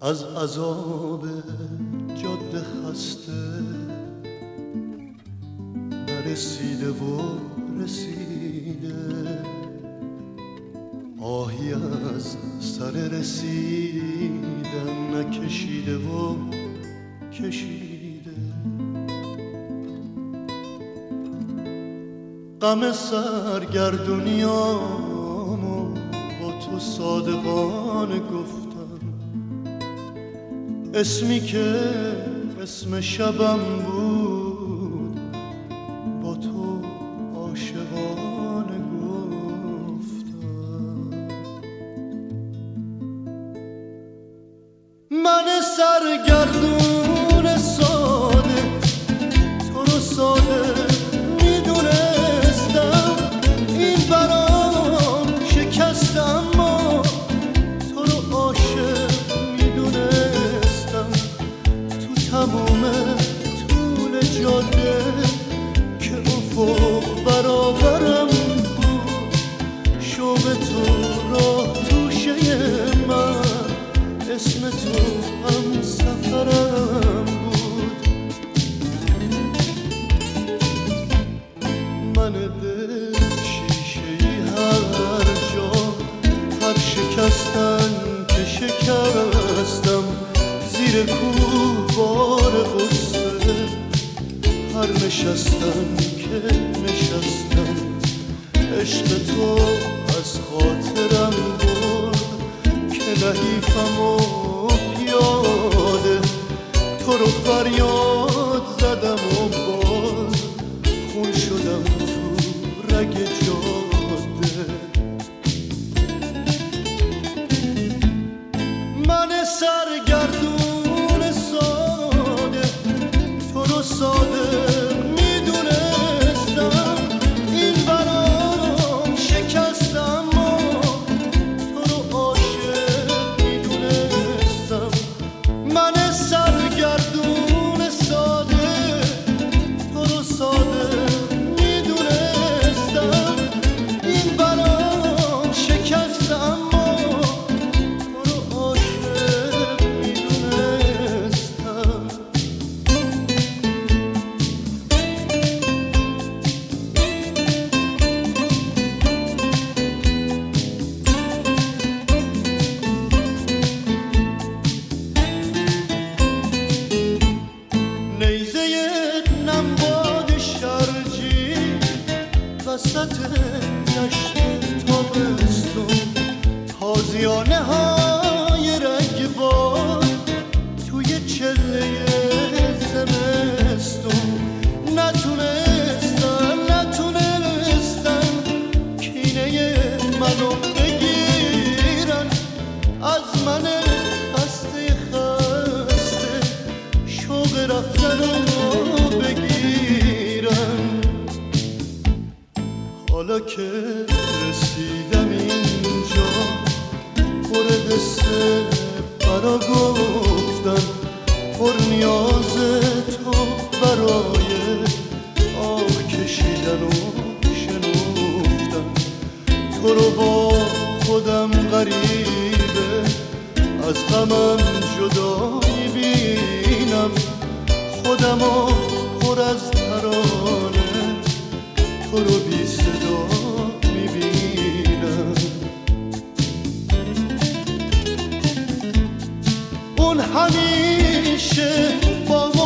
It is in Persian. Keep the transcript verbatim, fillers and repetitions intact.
از عذاب جاده خسته نرسیده و رسیده، آهی از سر رسیدن نکشیده و کشیده. غم سرگردونیامو با تو صادقانه گفتم، اسمی که اسم شبم بود با تو عاشقانه گفتم. من سرگردون ساده تو رو ساده میدونستم، این برام شکستم ما تو رو عاشق میدونستم. تو تمام طول جاده که افق برابرم بود، شوق تو راه توشه من، اسم تو هم سفرم بود. من دل شیشه‌ای هر جا، هر شکستن که شکستم، زیر کوه بار غصه هر نشستن که نشستم. عشق تو از خاطرم برد که لحیفمو پیاده، تو رو فریاد زدم و باز خون شدم تو رگ جاده. من سرگردون ساده تو رو ساده میدونستم، این برام شکستم ما تو رو عاشق میدونستم. من سرگردون ساده تو رو ساده میدونستم، این برام شکستم ما تو رو عاشق میدونستم. نیزه نمباد شرجی وسط دشت تابستون، تازیانه های رگبار توی چله زمستون. نتونستن نتونستن کینه منو بگیرن، از من خسته خسته شوق رفتنو بگیرن. حالا که رسیدم اینجا پر حس برا گفتن، پر نیاز تو برای آه کشیدن و شنفتن. تو رو با خودم غریبه از غمم جدا میبینم، خودمو پر از ترانه تو رو بی صدا میبینم. اون همیشه با